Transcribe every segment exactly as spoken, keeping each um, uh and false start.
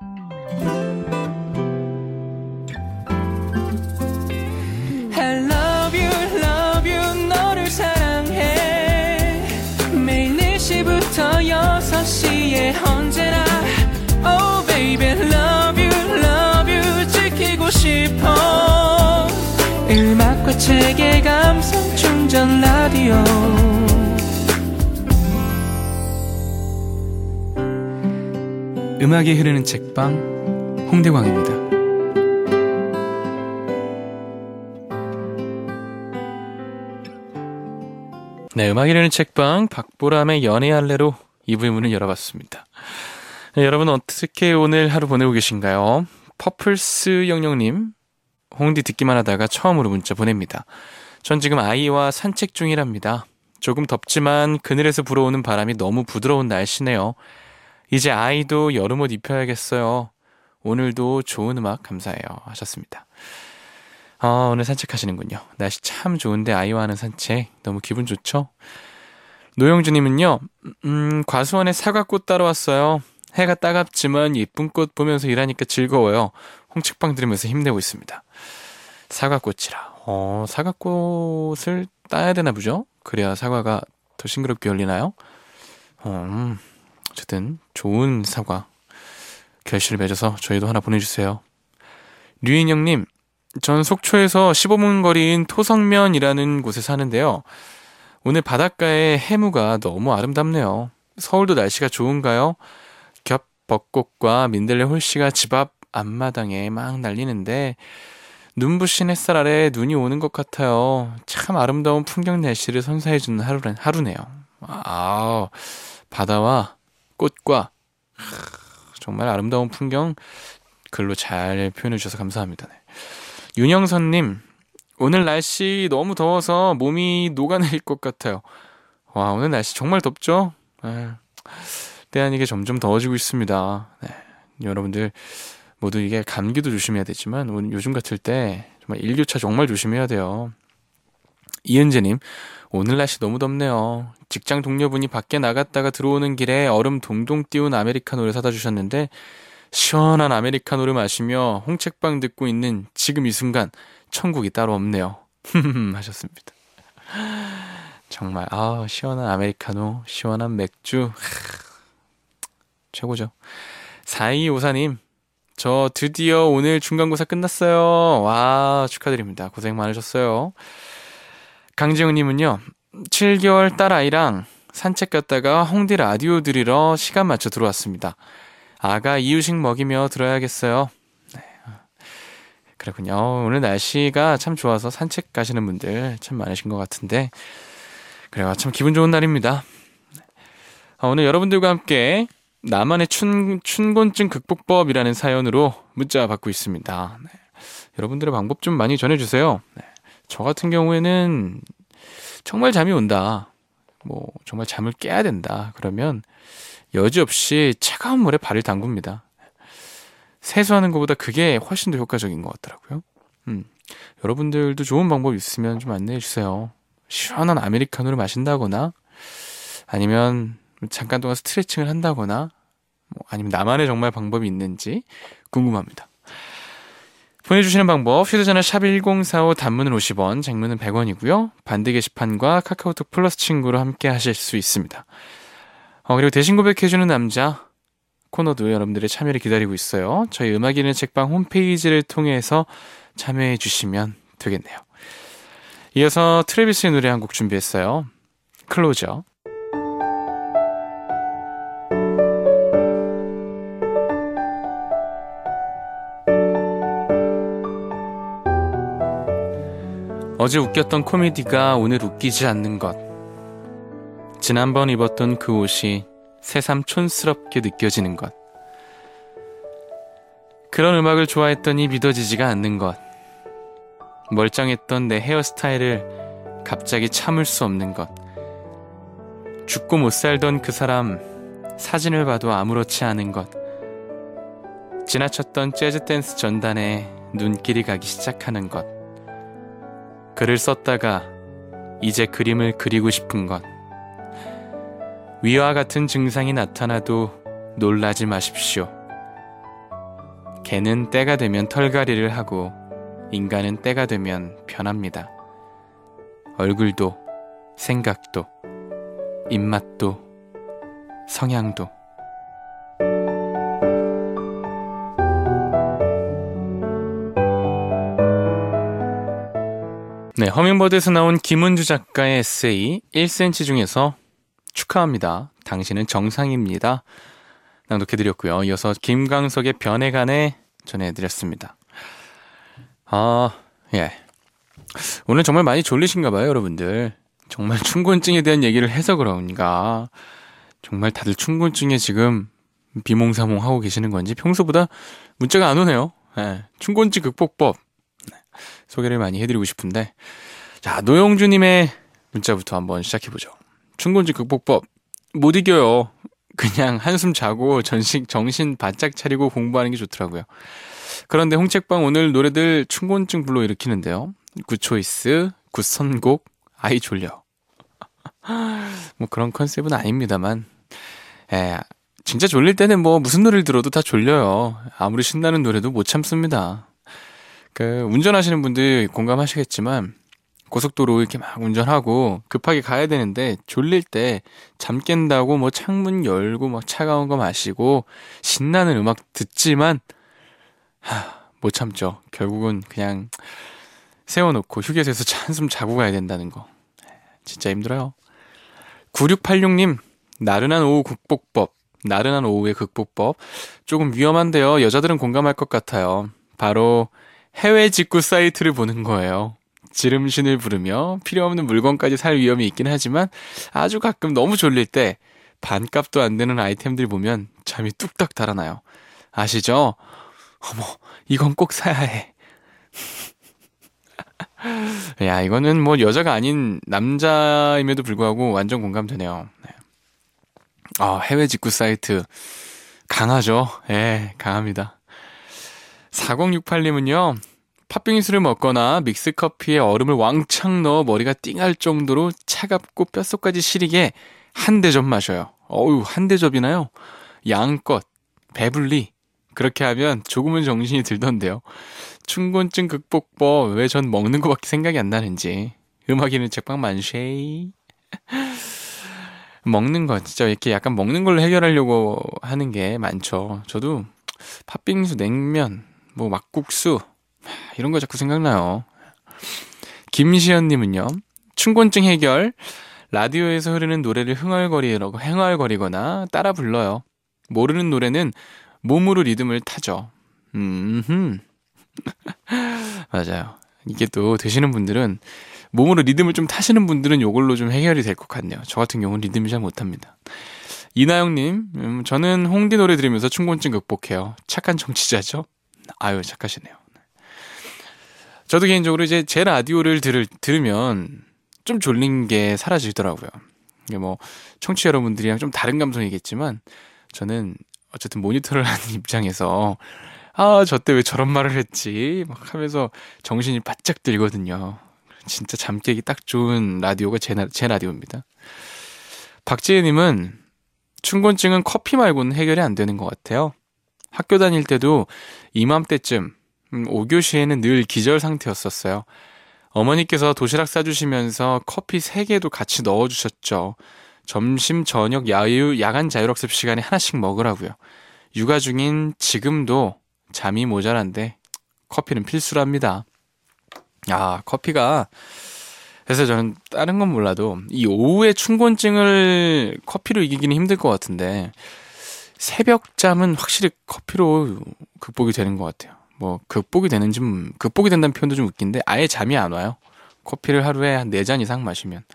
I love you, love you, 너를 사랑해. 매일 네 시부터 여섯 시에 언제나 Oh baby, love you, love you, 지키고 싶어. 음악과 책의 감성 충전 라디오. 음악이 흐르는 책방 홍대광입니다. 네, 음악이 흐르는 책방 박보람의 연애할래로 이 부의 문을 열어봤습니다. 네, 여러분 어떻게 오늘 하루 보내고 계신가요? 퍼플스 영영님, 홍디 듣기만 하다가 처음으로 문자 보냅니다. 전 지금 아이와 산책 중이랍니다. 조금 덥지만 그늘에서 불어오는 바람이 너무 부드러운 날씨네요. 이제 아이도 여름옷 입혀야겠어요. 오늘도 좋은 음악 감사해요 하셨습니다. 아, 오늘 산책하시는군요. 날씨 참 좋은데 아이와 하는 산책 너무 기분 좋죠? 노영주님은요, 음, 과수원에 사과꽃 따러 왔어요. 해가 따갑지만 예쁜 꽃 보면서 일하니까 즐거워요. 홍책방 들으면서 힘내고 있습니다. 사과꽃이라. 어, 사과꽃을 따야 되나 보죠? 그래야 사과가 더 싱그럽게 열리나요? 어, 음, 어쨌든 좋은 사과 결실을 맺어서 저희도 하나 보내주세요. 류인영님, 전 속초에서 십오 분 거리인 토성면이라는 곳에 사는데요. 오늘 바닷가의 해무가 너무 아름답네요. 서울도 날씨가 좋은가요? 겹 벚꽃과 민들레 홀씨가 집 앞 앞마당에 막 날리는데 눈부신 햇살 아래 눈이 오는 것 같아요. 참 아름다운 풍경 날씨를 선사해주는 하루, 하루네요. 아, 바다와 꽃과 정말 아름다운 풍경 글로 잘 표현해 주셔서 감사합니다. 네. 윤영선님, 오늘 날씨 너무 더워서 몸이 녹아내릴 것 같아요. 와, 오늘 날씨 정말 덥죠? 아, 때 아니게 점점 더워지고 있습니다. 네. 여러분들 모두 이게 감기도 조심해야 되지만 오늘 요즘 같을 때 정말 일교차 정말 조심해야 돼요. 이은재님, 오늘 날씨 너무 덥네요. 직장 동료분이 밖에 나갔다가 들어오는 길에 얼음 동동 띄운 아메리카노를 사다 주셨는데 시원한 아메리카노를 마시며 홍책방 듣고 있는 지금 이 순간 천국이 따로 없네요. 하셨습니다. 정말 아, 시원한 아메리카노, 시원한 맥주 최고죠. 사이오사님, 저 드디어 오늘 중간고사 끝났어요. 와, 축하드립니다. 고생 많으셨어요. 강지영님은요, 칠 개월 딸 아이랑 산책 갔다가 홍대 라디오 들으러 시간 맞춰 들어왔습니다. 아가 이유식 먹이며 들어야겠어요. 네. 그렇군요. 오늘 날씨가 참 좋아서 산책 가시는 분들 참 많으신 것 같은데 그래요. 참 기분 좋은 날입니다. 오늘 여러분들과 함께 나만의 춘, 춘곤증 극복법이라는 사연으로 문자 받고 있습니다. 네. 여러분들의 방법 좀 많이 전해주세요. 네. 저 같은 경우에는 정말 잠이 온다, 뭐 정말 잠을 깨야 된다 그러면 여지없이 차가운 물에 발을 담굽니다. 세수하는 것보다 그게 훨씬 더 효과적인 것 같더라고요. 음. 여러분들도 좋은 방법 있으면 좀 안내해 주세요. 시원한 아메리카노를 마신다거나 아니면 잠깐 동안 스트레칭을 한다거나 뭐 아니면 나만의 정말 방법이 있는지 궁금합니다. 보내주시는 방법 휴대전화 샵 일공사오, 단문은 오십 원, 장문은 백 원이고요. 반대 게시판과 카카오톡 플러스 친구로 함께 하실 수 있습니다. 어, 그리고 대신 고백해주는 남자 코너도 여러분들의 참여를 기다리고 있어요. 저희 음악 있는 책방 홈페이지를 통해서 참여해 주시면 되겠네요. 이어서 트래비스의 노래 한 곡 준비했어요. 클로저. 어제 웃겼던 코미디가 오늘 웃기지 않는 것. 지난번 입었던 그 옷이 새삼 촌스럽게 느껴지는 것. 그런 음악을 좋아했더니 믿어지지가 않는 것. 멀쩡했던 내 헤어스타일을 갑자기 참을 수 없는 것. 죽고 못 살던 그 사람 사진을 봐도 아무렇지 않은 것. 지나쳤던 재즈 댄스 전단에 눈길이 가기 시작하는 것. 글을 썼다가 이제 그림을 그리고 싶은 것. 위와 같은 증상이 나타나도 놀라지 마십시오. 개는 때가 되면 털갈이를 하고 인간은 때가 되면 변합니다. 얼굴도 생각도 입맛도 성향도. 네, 허밍버드에서 나온 김은주 작가의 에세이 일 센티미터 중에서 축하합니다. 당신은 정상입니다. 낭독해드렸고요. 이어서 김광석의 변해간에 전해드렸습니다. 아, 예. 오늘 정말 많이 졸리신가 봐요, 여러분들. 정말 춘곤증에 대한 얘기를 해서 그런가. 정말 다들 춘곤증에 지금 비몽사몽하고 계시는 건지 평소보다 문자가 안 오네요. 예. 춘곤증 극복법. 소개를 많이 해드리고 싶은데, 자, 노영주님의 문자부터 한번 시작해보죠. 춘곤증 극복법 못 이겨요. 그냥 한숨 자고 전식 정신 바짝 차리고 공부하는 게 좋더라고요. 그런데 홍책방 오늘 노래들 춘곤증 불러일으키는데요. 굿초이스, 굿선곡, 아이 졸려. 뭐 그런 컨셉은 아닙니다만, 에, 진짜 졸릴 때는 뭐 무슨 노래를 들어도 다 졸려요. 아무리 신나는 노래도 못 참습니다. 그 운전하시는 분들 공감하시겠지만 고속도로 이렇게 막 운전하고 급하게 가야 되는데 졸릴 때 잠 깬다고 뭐 창문 열고 막 차가운 거 마시고 신나는 음악 듣지만 하, 못 참죠. 결국은 그냥 세워놓고 휴게소에서 한숨 자고 가야 된다는 거. 진짜 힘들어요. 구육팔육님 나른한 오후 극복법. 나른한 오후의 극복법 조금 위험한데요. 여자들은 공감할 것 같아요. 바로 해외 직구 사이트를 보는 거예요. 지름신을 부르며 필요 없는 물건까지 살 위험이 있긴 하지만 아주 가끔 너무 졸릴 때 반값도 안 되는 아이템들 보면 잠이 뚝딱 달아나요. 아시죠? 어머, 이건 꼭 사야 해. 야, 이거는 뭐 여자가 아닌 남자임에도 불구하고 완전 공감되네요. 네. 아, 해외 직구 사이트 강하죠? 예, 강합니다. 사공육팔님은요. 팥빙수를 먹거나 믹스커피에 얼음을 왕창 넣어 머리가 띵할 정도로 차갑고 뼛속까지 시리게 한 대접 마셔요. 어우, 한 대접이나요? 양껏, 배불리. 그렇게 하면 조금은 정신이 들던데요. 춘곤증 극복법 왜 전 먹는 거밖에 생각이 안 나는지. 음악이는 책방 만쉐이. 먹는 거 진짜 이렇게 약간 먹는 걸로 해결하려고 하는 게 많죠. 저도 팥빙수, 냉면, 뭐 막국수 이런 거 자꾸 생각나요. 김시연님은요. 춘곤증 해결. 라디오에서 흐르는 노래를 흥얼거리거나 흥얼거리거나 따라 불러요. 모르는 노래는 몸으로 리듬을 타죠. 음, 맞아요. 이게 또 드시는 분들은 몸으로 리듬을 좀 타시는 분들은 이걸로 좀 해결이 될 것 같네요. 저 같은 경우는 리듬을 잘 못합니다. 이나영님, 음, 저는 홍디 노래 들으면서 춘곤증 극복해요. 착한 정치자죠? 아유, 착하시네요. 저도 개인적으로 이제 제 라디오를 들을, 들으면 좀 졸린 게 사라지더라고요. 이게 뭐, 청취자 여러분들이랑 좀 다른 감성이겠지만, 저는 어쨌든 모니터를 하는 입장에서, 아, 저 때 왜 저런 말을 했지? 막 하면서 정신이 바짝 들거든요. 진짜 잠 깨기 딱 좋은 라디오가 제, 제 라디오입니다. 박지혜님은 춘곤증은 커피 말고는 해결이 안 되는 것 같아요. 학교 다닐 때도 이맘때쯤 음, 오 교시에는 늘 기절 상태였었어요. 어머니께서 도시락 싸주시면서 커피 세 개도 같이 넣어주셨죠. 점심, 저녁, 야유, 야간 자율학습 시간에 하나씩 먹으라고요. 육아 중인 지금도 잠이 모자란데 커피는 필수랍니다. 아, 커피가 그래서 저는 다른 건 몰라도 이 오후에 춘곤증을 커피로 이기기는 힘들 것 같은데 새벽잠은 확실히 커피로 극복이 되는 것 같아요. 뭐 극복이 되는지 극복이 된다는 표현도 좀 웃긴데 아예 잠이 안 와요. 커피를 하루에 한 네 잔 이상 마시면.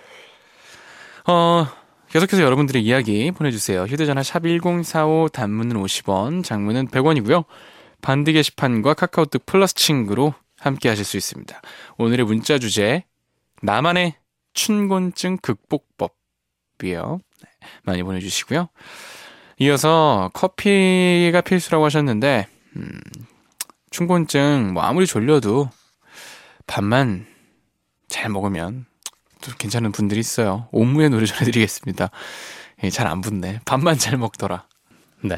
어, 계속해서 여러분들의 이야기 보내주세요. 휴대전화 샵 일공사오, 단문은 오십 원, 장문은 백 원이고요. 반디 게시판과 카카오톡 플러스 친구로 함께 하실 수 있습니다. 오늘의 문자 주제, 나만의 춘곤증 극복법이에요. 많이 보내주시고요. 이어서 커피가 필수라고 하셨는데 음, 춘곤증 뭐 아무리 졸려도 밥만 잘 먹으면 또 괜찮은 분들이 있어요. 옴무의 노래 전해드리겠습니다. 예, 잘 안 붙네. 밥만 잘 먹더라. 네,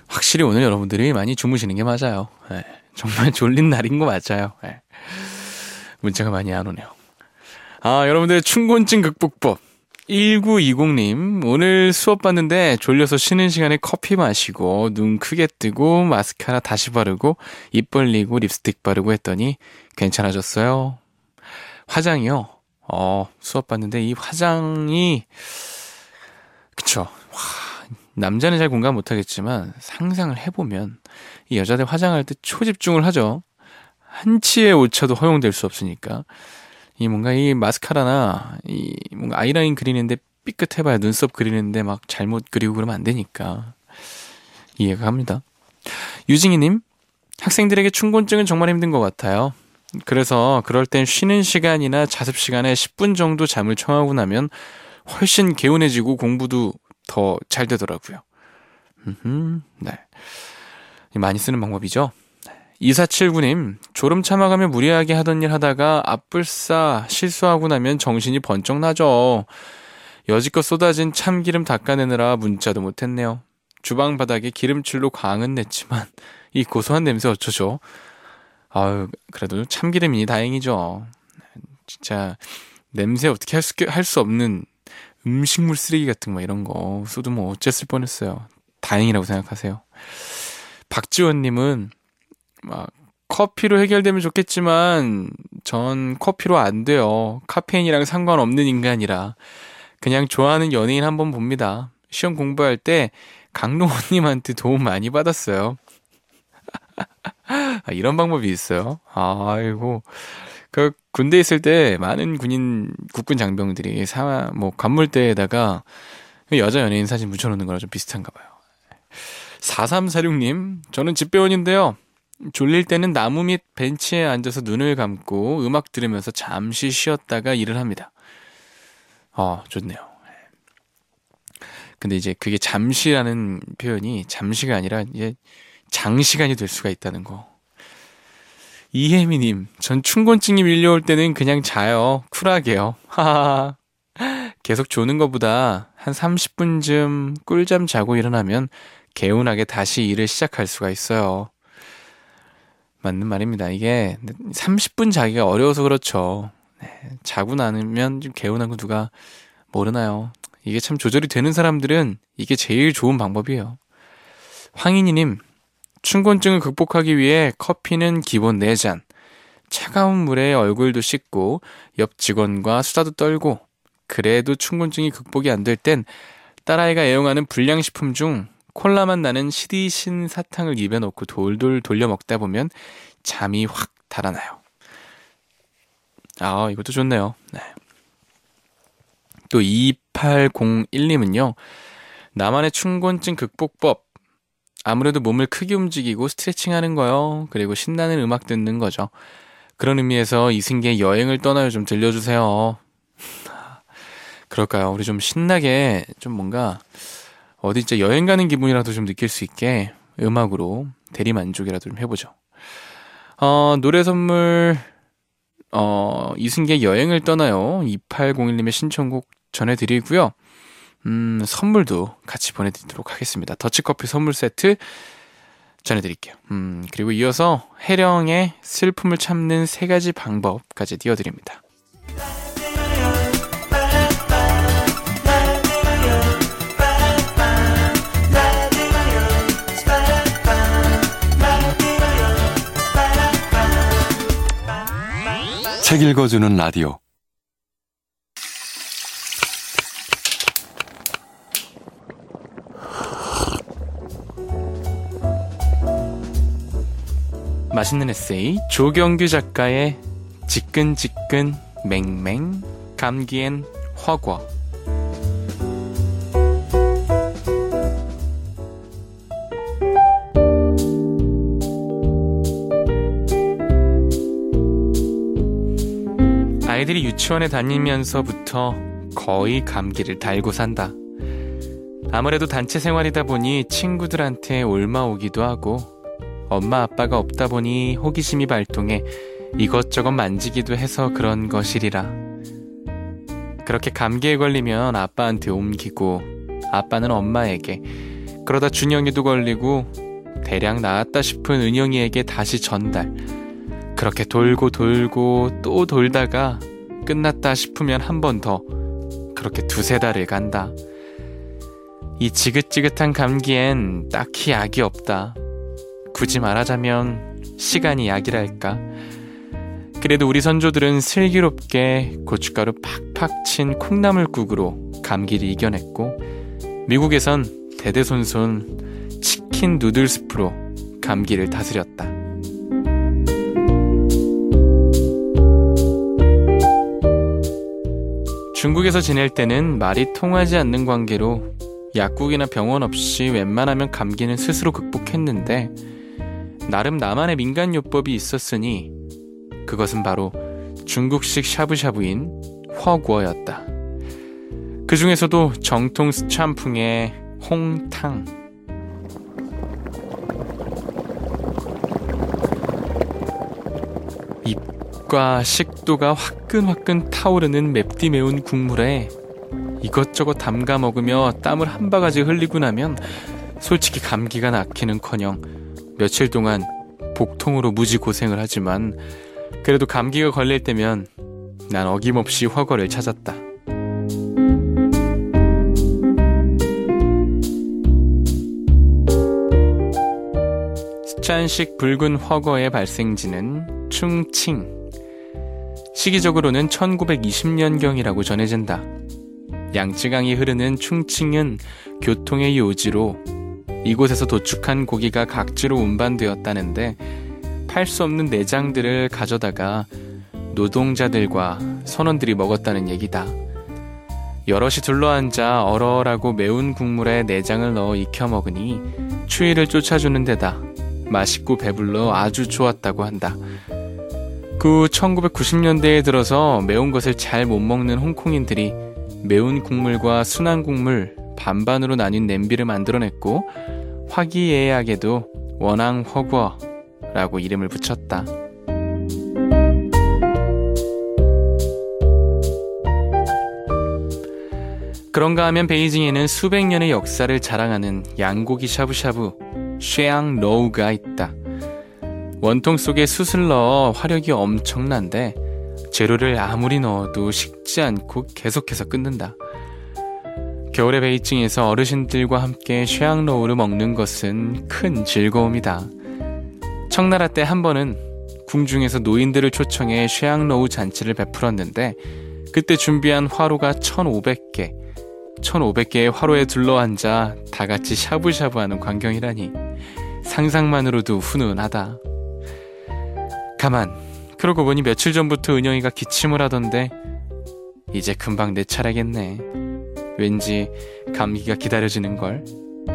확실히 오늘 여러분들이 많이 주무시는 게 맞아요. 네, 정말 졸린 날인 거 맞아요. 네. 문자가 많이 안 오네요. 아, 여러분들의 춘곤증 극복법. 일구이공님, 오늘 수업 봤는데 졸려서 쉬는 시간에 커피 마시고 눈 크게 뜨고 마스카라 다시 바르고 입 벌리고 립스틱 바르고 했더니 괜찮아졌어요. 화장이요? 어, 수업 봤는데 이 화장이 그쵸. 와, 남자는 잘 공감 못하겠지만 상상을 해보면 이 여자들 화장할 때 초집중을 하죠. 한치의 오차도 허용될 수 없으니까. 이 뭔가 이 마스카라나 이 뭔가 아이라인 그리는데 삐끗해봐야 눈썹 그리는데 막 잘못 그리고 그러면 안 되니까 이해가 갑니다. 유징이님, 학생들에게 춘곤증은 정말 힘든 것 같아요. 그래서 그럴 땐 쉬는 시간이나 자습 시간에 십 분 정도 잠을 청하고 나면 훨씬 개운해지고 공부도 더 잘 되더라고요. 음흠, 네, 많이 쓰는 방법이죠. 이사칠구님, 졸음 참아가며 무리하게 하던 일 하다가 앞불싸 실수하고 나면 정신이 번쩍 나죠. 여지껏 쏟아진 참기름 닦아내느라 문자도 못했네요. 주방 바닥에 기름칠로 광은 냈지만 이 고소한 냄새 어쩌죠? 아유, 그래도 참기름이니 다행이죠. 진짜 냄새 어떻게 할 수, 할 수 없는 음식물 쓰레기 같은 거 이런 거 쏟으면 뭐 어쨌을 뻔했어요. 다행이라고 생각하세요. 박지원님은 막 커피로 해결되면 좋겠지만 전 커피로 안 돼요. 카페인이랑 상관없는 인간이라 그냥 좋아하는 연예인 한번 봅니다. 시험 공부할 때 강롱원님한테 도움 많이 받았어요. 아, 이런 방법이 있어요. 아이고, 그 군대 있을 때 많은 군인 국군 장병들이 사, 뭐 관물대에다가 여자 연예인 사진 묻혀놓는 거랑 좀 비슷한가 봐요. 사삼사육님, 저는 집배원인데요. 졸릴 때는 나무 밑 벤치에 앉아서 눈을 감고 음악 들으면서 잠시 쉬었다가 일을 합니다. 어, 좋네요. 근데 이제 그게 잠시라는 표현이 잠시가 아니라 이제 장시간이 될 수가 있다는 거. 이혜미님, 전 춘곤증이 밀려올 때는 그냥 자요. 쿨하게요. 하하하. 계속 조는 것보다 한 삼십 분쯤 꿀잠 자고 일어나면 개운하게 다시 일을 시작할 수가 있어요. 맞는 말입니다. 이게 삼십 분 자기가 어려워서 그렇죠. 네, 자고 나면 좀 개운한 거 누가 모르나요? 이게 참 조절이 되는 사람들은 이게 제일 좋은 방법이에요. 황인이님, 춘곤증을 극복하기 위해 커피는 기본 네 잔, 차가운 물에 얼굴도 씻고 옆 직원과 수다도 떨고, 그래도 춘곤증이 극복이 안 될 땐 딸아이가 애용하는 불량식품 중 콜라만 나는 시디신 사탕을 입에 넣고 돌돌 돌려 먹다 보면 잠이 확 달아나요. 아, 이것도 좋네요. 네. 또 이팔공일님은요. 나만의 춘곤증 극복법. 아무래도 몸을 크게 움직이고 스트레칭하는 거요. 그리고 신나는 음악 듣는 거죠. 그런 의미에서 이승기의 여행을 떠나요 좀 들려주세요. 그럴까요? 우리 좀 신나게 좀 뭔가 어디 진짜 여행 가는 기분이라도 좀 느낄 수 있게 음악으로 대리만족이라도 좀 해보죠. 어, 노래 선물 어, 이승기의 여행을 떠나요. 이팔공일님의 신청곡 전해드리고요. 음, 선물도 같이 보내드리도록 하겠습니다. 더치커피 선물 세트 전해드릴게요. 음, 그리고 이어서 해령의 슬픔을 참는 세 가지 방법까지 띄워드립니다. 책 읽어주는 라디오. 맛있는 에세이 조경규 작가의 지끈지끈 맹맹 감기엔 허거. 아이들이 유치원에 다니면서부터 거의 감기를 달고 산다. 아무래도 단체 생활이다 보니 친구들한테 옮아오기도 하고 엄마 아빠가 없다 보니 호기심이 발동해 이것저것 만지기도 해서 그런 것이리라. 그렇게 감기에 걸리면 아빠한테 옮기고 아빠는 엄마에게, 그러다 준영이도 걸리고 대략 나았다 싶은 은영이에게 다시 전달. 그렇게 돌고 돌고 또 돌다가 끝났다 싶으면 한 번 더. 그렇게 두세 달을 간다. 이 지긋지긋한 감기엔 딱히 약이 없다. 굳이 말하자면 시간이 약이랄까. 그래도 우리 선조들은 슬기롭게 고춧가루 팍팍 친 콩나물국으로 감기를 이겨냈고, 미국에선 대대손손 치킨 누들 스프로 감기를 다스렸다. 중국에서 지낼 때는 말이 통하지 않는 관계로 약국이나 병원 없이 웬만하면 감기는 스스로 극복했는데, 나름 나만의 민간요법이 있었으니 그것은 바로 중국식 샤브샤브인 허구어였다. 그 중에서도 정통 스촨풍의 홍탕. 입과 식도가 화끈화끈 타오르는 맵디 매운 국물에 이것저것 담가 먹으며 땀을 한 바가지 흘리고 나면 솔직히 감기가 낫기는커녕 며칠 동안 복통으로 무지 고생을 하지만, 그래도 감기가 걸릴 때면 난 어김없이 허거를 찾았다. 스촨식 붉은 허거의 발생지는 충칭. 시기적으로는 천구백이십 년경이라고 전해진다. 양쯔강이 흐르는 충칭은 교통의 요지로 이곳에서 도축한 고기가 각지로 운반되었다는데, 팔 수 없는 내장들을 가져다가 노동자들과 선원들이 먹었다는 얘기다. 여럿이 둘러앉아 얼얼하고 매운 국물에 내장을 넣어 익혀 먹으니 추위를 쫓아주는 데다 맛있고 배불러 아주 좋았다고 한다. 그 후 천구백구십 년대에 들어서 매운 것을 잘 못 먹는 홍콩인들이 매운 국물과 순한 국물 반반으로 나뉜 냄비를 만들어냈고, 화기애애하게도 원앙허구어라고 이름을 붙였다. 그런가 하면 베이징에는 수백 년의 역사를 자랑하는 양고기 샤브샤브 쉐앙로우가 있다. 원통 속에 숯을 넣어 화력이 엄청난데 재료를 아무리 넣어도 식지 않고 계속해서 끓는다. 겨울에 베이징에서 어르신들과 함께 쉐앙로우를 먹는 것은 큰 즐거움이다. 청나라 때 한 번은 궁중에서 노인들을 초청해 쉐앙로우 잔치를 베풀었는데, 그때 준비한 화로가 천오백 개, 천오백 개의 화로에 둘러앉아 다 같이 샤브샤브하는 광경이라니 상상만으로도 훈훈하다. 가만, 그러고 보니 며칠 전부터 은영이가 기침을 하던데 이제 금방 내 차례겠네. 왠지 감기가 기다려지는걸.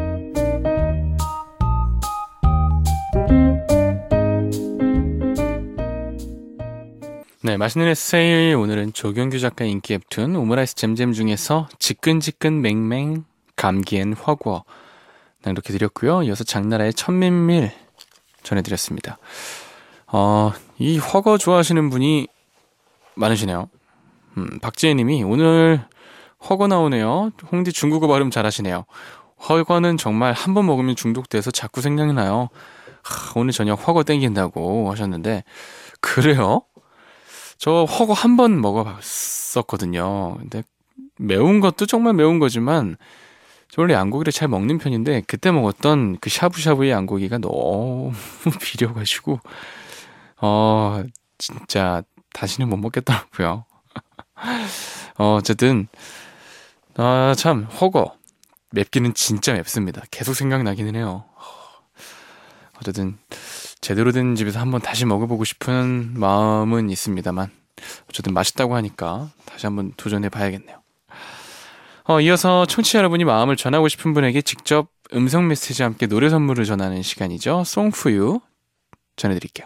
네, 맛있는 에세이. 오늘은 조경규 작가의 인기 웹툰 오므라이스 잼잼 중에서 지끈지끈 맹맹 감기엔 허구어 이렇게 드렸고요. 이어서 장나라의 천민밀 전해드렸습니다. 어, 이 허거 좋아하시는 분이 많으시네요. 음, 박지혜님이 오늘 허거 나오네요. 홍디 중국어 발음 잘하시네요. 허거는 정말 한 번 먹으면 중독돼서 자꾸 생각이 나요. 하, 오늘 저녁 허거 땡긴다고 하셨는데, 그래요? 저 허거 한 번 먹어봤었거든요. 근데 매운 것도 정말 매운 거지만 저 원래 양고기를 잘 먹는 편인데, 그때 먹었던 그 샤브샤브의 양고기가 너무 비려가지고 어 진짜 다시는 못 먹겠더라고요. 어, 어쨌든 아, 참 허거 맵기는 진짜 맵습니다. 계속 생각나기는 해요. 어쨌든 제대로 된 집에서 한번 다시 먹어보고 싶은 마음은 있습니다만, 어쨌든 맛있다고 하니까 다시 한번 도전해 봐야겠네요. 어, 이어서 청취자 여러분이 마음을 전하고 싶은 분에게 직접 음성 메시지와 함께 노래 선물을 전하는 시간이죠. Song for You 전해드릴게요.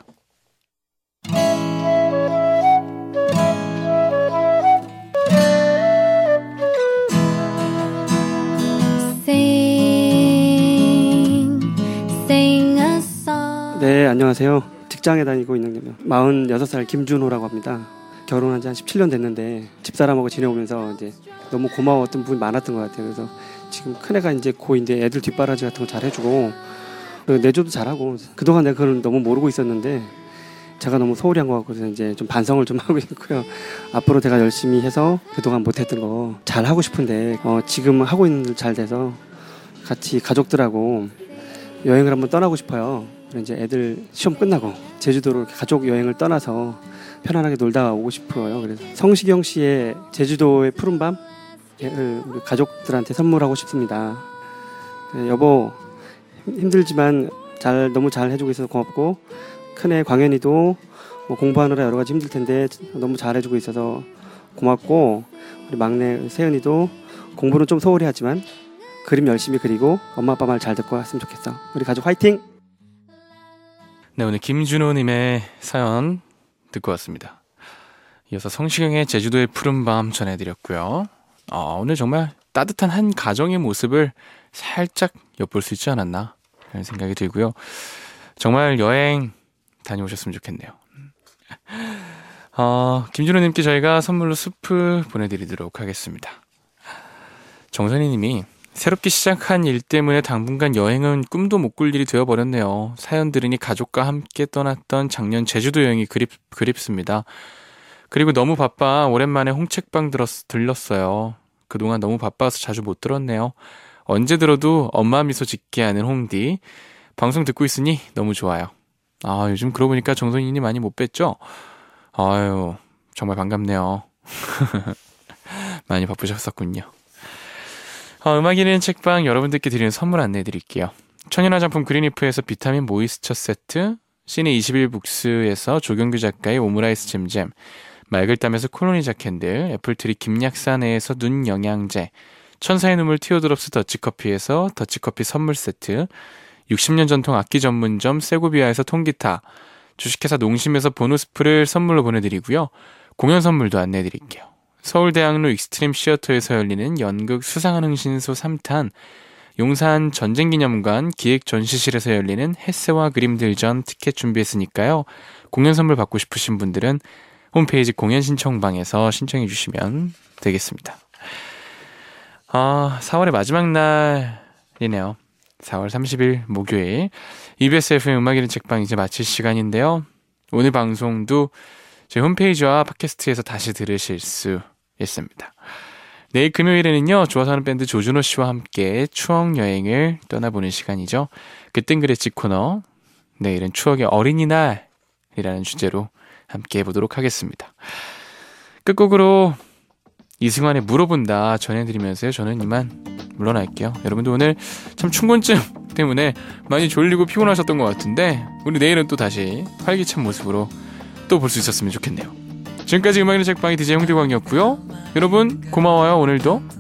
네, 안녕하세요. 직장에 다니고 있는 마흔여섯 살 김준호라고 합니다. 결혼한 지 한 십칠 년 됐는데 집사람하고 지내오면서 이제 너무 고마웠던 부분이 많았던 것 같아요. 그래서 지금 큰애가 이제 고인데 애들 뒷바라지 같은 거 잘 해주고 그리고 내조도 잘하고 그동안 내가 그걸 너무 모르고 있었는데 제가 너무 소홀히 한 것 같고 이제 좀 반성을 좀 하고 있고요. 앞으로 제가 열심히 해서 그동안 못했던 거 잘 하고 싶은데 어, 지금 하고 있는 일 잘 돼서 같이 가족들하고 여행을 한번 떠나고 싶어요. 이제 애들 시험 끝나고 제주도로 이렇게 가족 여행을 떠나서 편안하게 놀다 오고 싶어요. 그래서 성시경 씨의 제주도의 푸른밤을 우리 가족들한테 선물하고 싶습니다. 네, 여보 힘들지만 잘 너무 잘 해주고 있어서 고맙고 큰애 광현이도 뭐 공부하느라 여러 가지 힘들 텐데 너무 잘 해주고 있어서 고맙고 우리 막내 세은이도 공부는 좀 소홀히 하지만 그림 열심히 그리고 엄마 아빠 말 잘 듣고 왔으면 좋겠어. 우리 가족 화이팅! 네, 오늘 김준호님의 사연 듣고 왔습니다. 이어서 성시경의 제주도의 푸른밤 전해드렸고요. 아, 오늘 정말 따뜻한 한 가정의 모습을 살짝 엿볼 수 있지 않았나 하는 생각이 들고요. 정말 여행 다녀오셨으면 좋겠네요. 어, 김준호님께 저희가 선물로 스프 보내드리도록 하겠습니다. 정선희님이 새롭게 시작한 일 때문에 당분간 여행은 꿈도 못 꿀 일이 되어버렸네요. 사연 들으니 가족과 함께 떠났던 작년 제주도 여행이 그립, 그립습니다. 그리고 너무 바빠 오랜만에 홍책방 들었, 들렀어요. 그동안 너무 바빠서 자주 못 들었네요. 언제 들어도 엄마 미소 짓게 하는 홍디. 방송 듣고 있으니 너무 좋아요. 아, 요즘 그러고 보니까 정선이님 많이 못 뵀죠? 아유, 정말 반갑네요. 많이 바쁘셨었군요. 어, 음악이는 책방 여러분들께 드리는 선물 안내해드릴게요. 천연화장품 그린리프에서 비타민 모이스처 세트, 시네 이십일 북스에서 조경규 작가의 오므라이스 잼잼, 맑을 땀에서 콜로니자 캔들, 애플트리 김약사내에서 눈 영양제, 천사의 눈물 티오드롭스 더치커피에서 더치커피 선물 세트, 육십 년 전통 악기 전문점 세고비아에서 통기타, 주식회사 농심에서 보너스프를 선물로 보내드리고요. 공연 선물도 안내해드릴게요. 서울대학로 익스트림 시어터에서 열리는 연극 수상한 흥신소 삼 탄, 용산 전쟁기념관 기획전시실에서 열리는 햇새와 그림들전 티켓 준비했으니까요. 공연 선물 받고 싶으신 분들은 홈페이지 공연 신청방에서 신청해 주시면 되겠습니다. 아, 사월의 마지막 날이네요. 사월 삼십일 목요일 이비에스 에프엠 음악이는 책방 이제 마칠 시간인데요. 오늘 방송도 제 홈페이지와 팟캐스트에서 다시 들으실 수 있습니다. 내일 금요일에는요, 좋아서 하는 밴드 조준호 씨와 함께 추억 여행을 떠나보는 시간이죠. 그땐 그랬지 코너. 내일은 추억의 어린이날이라는 주제로 함께 해보도록 하겠습니다. 끝곡으로 이승환의 물어본다 전해드리면서요, 저는 이만 물러날게요. 여러분도 오늘 참 충곤증 때문에 많이 졸리고 피곤하셨던 것 같은데 우리 내일은 또 다시 활기찬 모습으로 또 볼 수 있었으면 좋겠네요. 지금까지 음악이는 책방의 디제이 홍대광이었고요. 여러분 고마워요. 오늘도